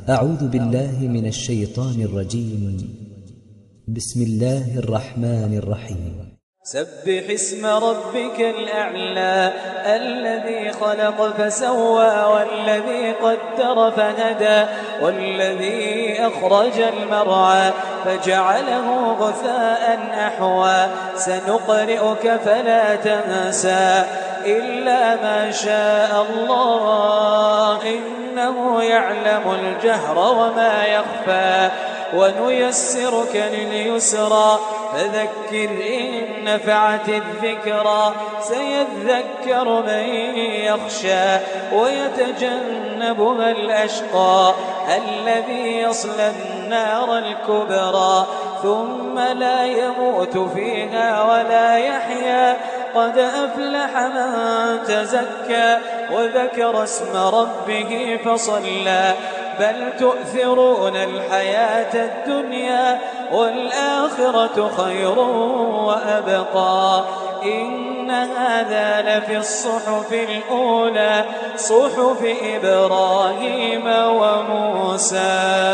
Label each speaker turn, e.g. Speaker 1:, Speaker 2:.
Speaker 1: أعوذ بالله من الشيطان الرجيم. بسم الله الرحمن الرحيم.
Speaker 2: سبح اسم ربك الأعلى الذي خلق فسوى والذي قدر فهدى والذي أخرج المرعى فجعله غثاء أحوى سنقرئك فلا تنسى إلا ما شاء الله إنه يعلم الجهر وما يخفى ونيسرك لليسرى فذكر إن نفعت الذكرى سيذكر من يخشى ويتجنبها الأشقى الذي يصلى النار الكبرى ثم لا يموت فيها ولا يحيا قد أفلح من تزكى وذكر اسم ربه فصلى بل تؤثرون الحياة الدنيا والآخرة خير وأبقى إن هذا لفي الصحف الأولى صحف إبراهيم وموسى.